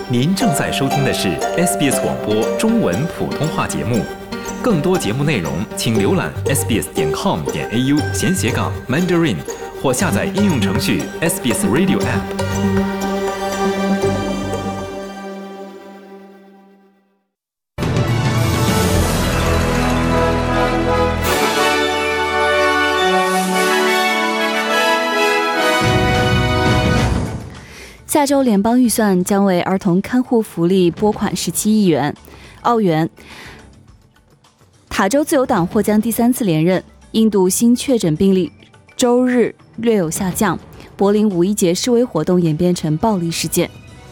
您正在收听的是 SBS 广播中文普通话节目。更多节目内容，请浏览 sbs.com.au/Mandarin 或下载应用程序 SBS Radio App。 下周联邦预算将为儿童看护福利拨款17亿澳元。塔州自由党或将第3次连任。印度新确诊病例周日略有下降。柏林五一节示威活动演变成暴力事件。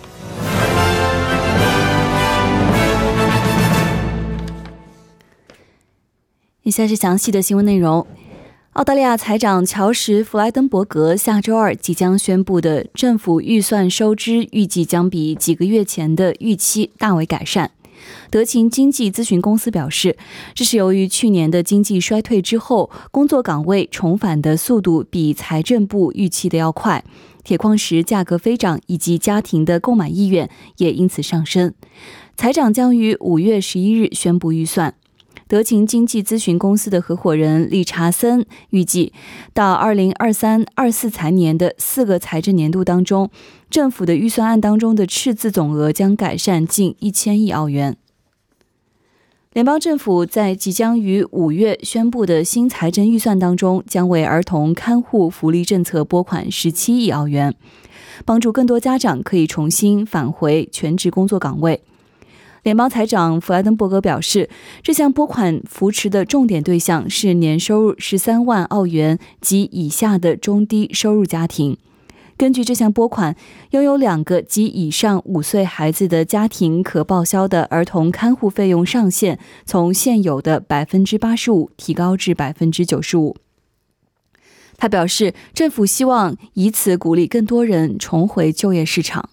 以下是详细的新闻内容。澳大利亚财长乔什·弗莱登伯格下周二即将宣布的政府预算收支预计将比几个月前的预期大为改善。德勤经济咨询公司表示，这是由于去年的经济衰退之后，工作岗位重返的速度比财政部预期的要快，铁矿石价格飞涨以及家庭的购买意愿也因此上升。财长将于5月11日宣布预算。德勤经济咨询公司的合伙人理查森预计，到2023-24财年的4个财政年度当中，政府的预算案当中的赤字总额将改善近1000亿澳元。联邦政府在即将于5月宣布的新财政预算当中，将为儿童看护福利政策拨款17亿澳元，帮助更多家长可以重新返回全职工作岗位。联邦财长弗莱登伯格表示，这项拨款扶持的重点对象是年收入13万澳元及以下的中低收入家庭。根据这项拨款，拥有2个及以上5岁孩子的家庭可报销的儿童看护费用上限从现有的 85% 提高至 95%。他表示，政府希望以此鼓励更多人重回就业市场。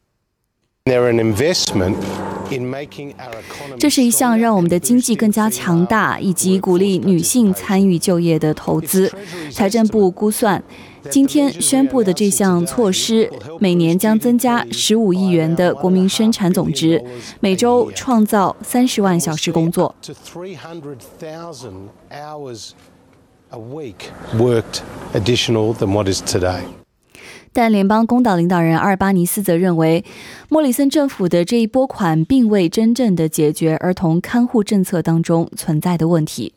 这是一项让我们的经济更加强大以及鼓励女性参与就业的投资。财政部估算，今天宣布的这项措施每年将增加15亿元的国民生产总值，每周创造30万小时工作。但联邦工党领导人阿尔巴尼斯则认为，莫里森政府的这一拨款并未真正的解决儿童看护政策当中存在的问题。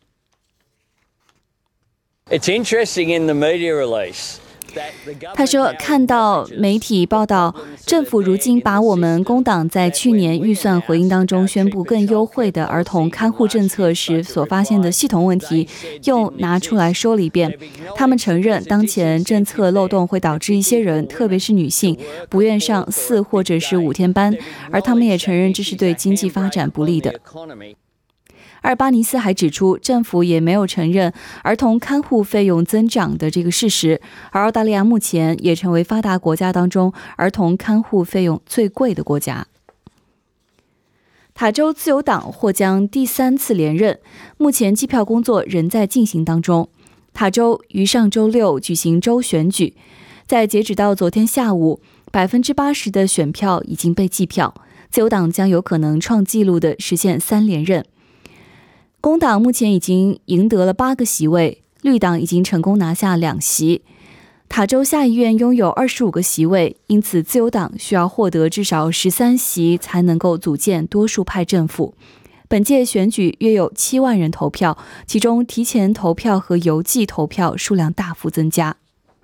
他说，看到媒体报道，政府如今把我们工党在去年预算回应当中宣布更优惠的儿童看护政策时所发现的系统问题又拿出来说了一遍。他们承认当前政策漏洞会导致一些人，特别是女性，不愿上4或者是5天班，而他们也承认这是对经济发展不利的。阿尔巴尼斯还指出，政府也没有承认儿童看护费用增长的这个事实，而澳大利亚目前也成为发达国家当中儿童看护费用最贵的国家。塔州自由党或将第3次连任，目前计票工作仍在进行当中。塔州于上周6举行州选举，在截止到昨天下午，80%的选票已经被计票，自由党将有可能创纪录的实现3连任。工党目前已经赢得了8个席位，绿党已经成功拿下2席。塔州下议院拥有25个席位，因此自由党需要获得至少13席才能够组建多数派政府。本届选举约有7万人投票，其中提前投票和邮寄投票数量大幅增加。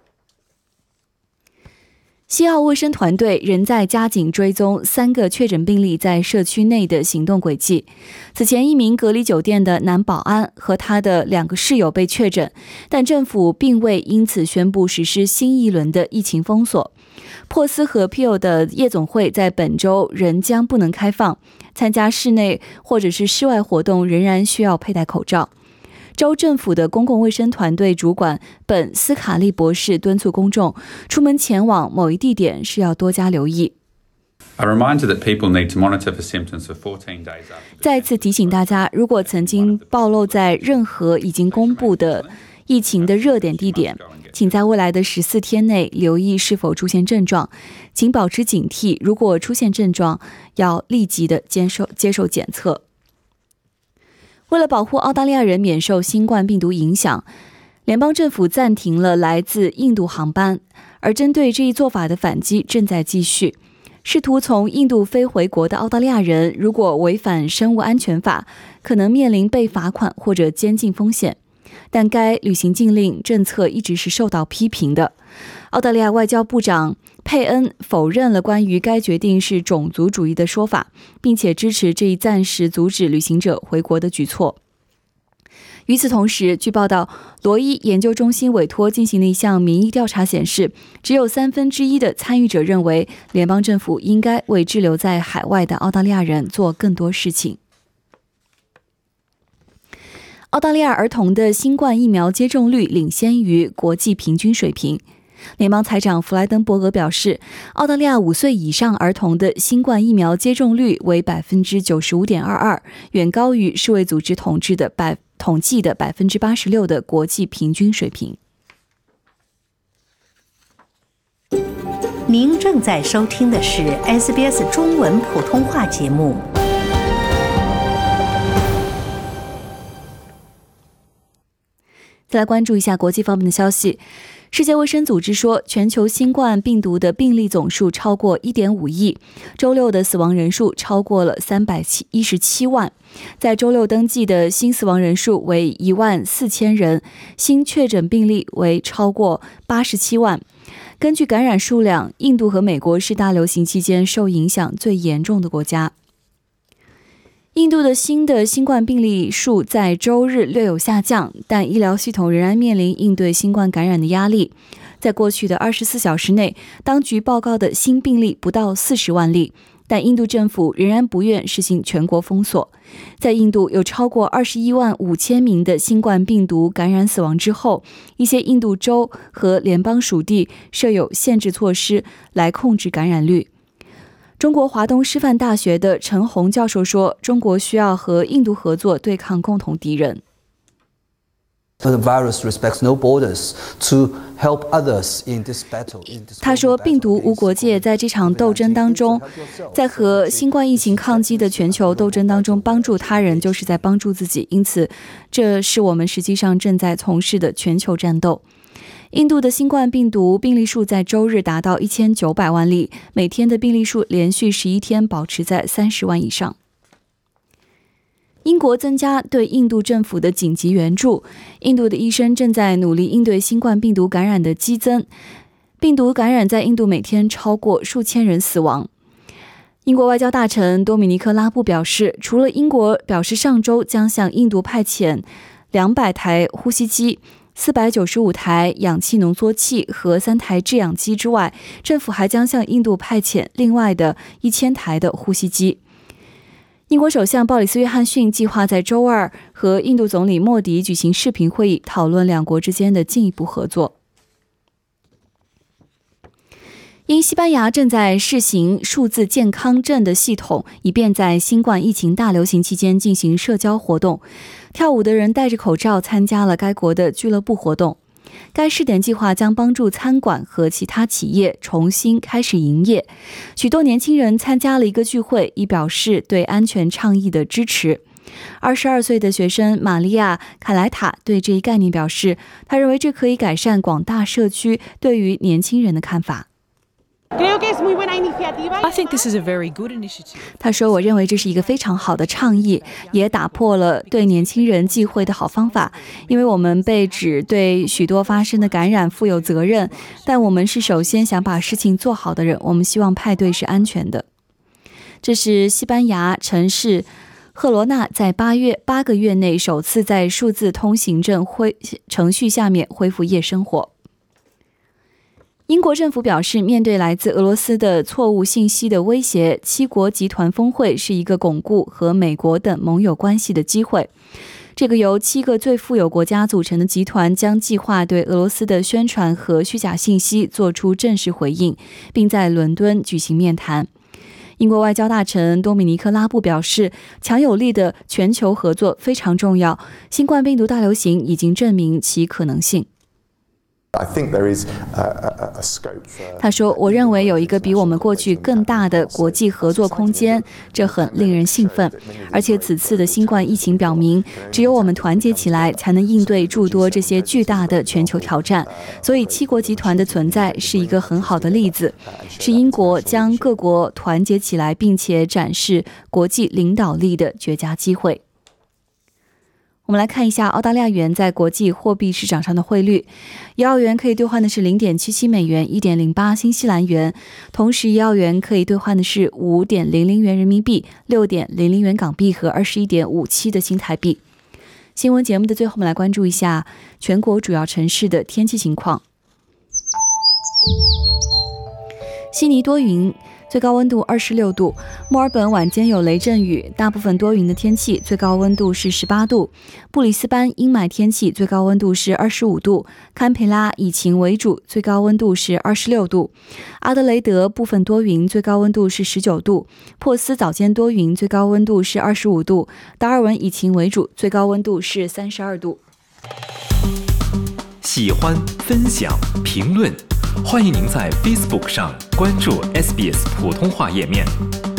西澳卫生团队仍在加紧追踪3个确诊病例在社区内的行动轨迹。此前，一名隔离酒店的男保安和他的2个室友被确诊，但政府并未因此宣布实施新一轮的疫情封锁。珀斯和 Peel 的夜总会在本周仍将不能开放，参加室内或者是室外活动仍然需要佩戴口罩。州政府的公共卫生团队主管本斯卡利博士敦促公众，出门前往某一地点是要多加留意。再次提醒大家，如果曾经暴露在任何已经公布的疫情的热点地点， 请在未来的14天内留意是否出现症状，请保持警惕，如果出现症状，要立即的接受检测。为了保护澳大利亚人免受新冠病毒影响，联邦政府暂停了来自印度航班，而针对这一做法的反击正在继续。试图从印度飞回国的澳大利亚人，如果违反生物安全法，可能面临被罚款或者监禁风险。但该旅行禁令政策一直是受到批评的。澳大利亚外交部长佩恩否认了关于该决定是种族主义的说法，并且支持这一暂时阻止旅行者回国的举措。与此同时，据报道，罗伊研究中心委托进行的一项民意调查显示，只有1/3的参与者认为联邦政府应该为滞留在海外的澳大利亚人做更多事情。澳大利亚儿童的新冠疫苗接种率领先于国际平均水平。联邦财长弗莱登伯格表示，澳大利亚5岁以上儿童的新冠疫苗接种率为 95.22%， 远高于世卫组织统计的 86% 的国际平均水平。 您正在收听的是 SBS 中文普通话节目。 再来关注一下国际方面的消息。世界卫生组织说，全球新冠病毒的病例总数超过 1.5 亿，周六的死亡人数超过了317万。在周六登记的新死亡人数为14000人，新确诊病例为超过87万。根据感染数量，印度和美国是大流行期间受影响最严重的国家。印度的新冠病例数在周日略有下降，但医疗系统仍然面临应对新冠感染的压力。在过去的24小时内，当局报告的新病例不到40万例，但印度政府仍然不愿实行全国封锁。在印度有超过21万5千名的新冠病毒感染死亡之后，一些印度州和联邦属地设有限制措施来控制感染率。中国华东师范大学的陈红教授说，中国需要和印度合作对抗共同敌人。他说，病毒无国界，在这场斗争当中，在和新冠疫情抗击的全球斗争当中，帮助他人就是在帮助自己，因此这是我们实际上正在从事的全球战斗。印度的新冠病毒病例数在周日达到1900万例，每天的病例数连续11天保持在30万以上。英国增加对印度政府的紧急援助，印度的医生正在努力应对新冠病毒感染的激增。病毒感染在印度每天超过数千人死亡。英国外交大臣多米尼克·拉布表示，除了英国表示上周将向印度派遣200台呼吸机、495台氧气浓缩器和3台制氧机之外，政府还将向印度派遣另外的1000台的呼吸机。英国首相鲍里斯·约翰逊计划在周二和印度总理莫迪举行视频会议，讨论两国之间的进一步合作。因西班牙正在试行数字健康证的系统，以便在新冠疫情大流行期间进行社交活动。跳舞的人戴着口罩参加了该国的俱乐部活动。该试点计划将帮助餐馆和其他企业重新开始营业。许多年轻人参加了一个聚会，以表示对安全倡议的支持。22岁的学生玛利亚·卡莱塔对这一概念表示，他认为这可以改善广大社区对于年轻人的看法。他说，我认为这是一个非常好的倡议，也打破了对年轻人忌讳的好方法，因为我们被指对许多发生的感染负有责任，但我们是首先想把事情做好的人，我们希望派对是安全的。这是西班牙城市赫罗纳在8个月内首次在数字通行证程序下面恢复夜生活。英国政府表示，面对来自俄罗斯的错误信息的威胁，7国集团峰会是一个巩固和美国等盟友关系的机会。这个由7个最富有国家组成的集团将计划对俄罗斯的宣传和虚假信息做出正式回应，并在伦敦举行面谈。英国外交大臣多米尼克·拉布表示，强有力的全球合作非常重要，新冠病毒大流行已经证明其可能性。 他说，我认为有一个比我们过去更大的国际合作空间，这很令人兴奋。而且此次的新冠疫情表明，只有我们团结起来，才能应对诸多这些巨大的全球挑战。所以七国集团的存在是一个很好的例子，是英国将各国团结起来并且展示国际领导力的绝佳机会。我们来看一下澳大利亚元在国际货币市场上的汇率，1澳元可以兑换的是 0.77 美元 1.08 新西兰元，同时1澳元可以兑换的是 5.00 元人民币 6.00 元港币和 21.57 的新台币。新闻节目的最后，我们来关注一下全国主要城市的天气情况。悉尼多云，最高温度26度；墨尔本晚间有雷阵雨，大部分多云的天气，最高温度是18度；布里斯班阴霾天气，最高温度是25度；堪培拉以晴为主，最高温度是26度；阿德雷德部分多云，最高温度是19度；珀斯早间多云，最高温度是25度；达尔文以晴为主，最高温度是32度。 喜欢、分享、评论，欢迎您在 Facebook 上关注 SBS 普通话页面。